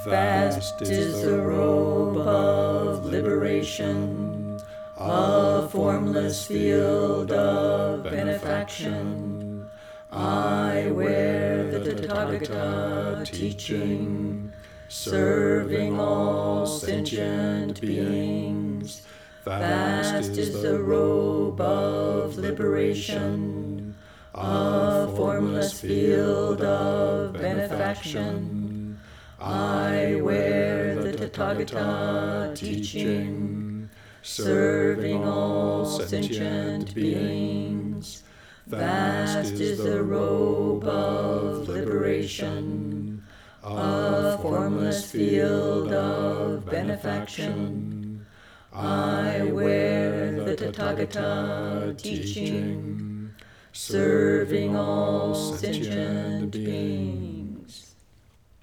Vast is the robe of liberation, a formless field of benefaction. I wear the Tathagata teaching, serving all sentient beings. Vast is the robe of liberation, a formless field of benefaction. I wear the Tathagata teaching, serving all sentient beings. Vast is the robe of liberation, a formless field of benefaction. I wear the Tathagata teaching, serving all sentient beings.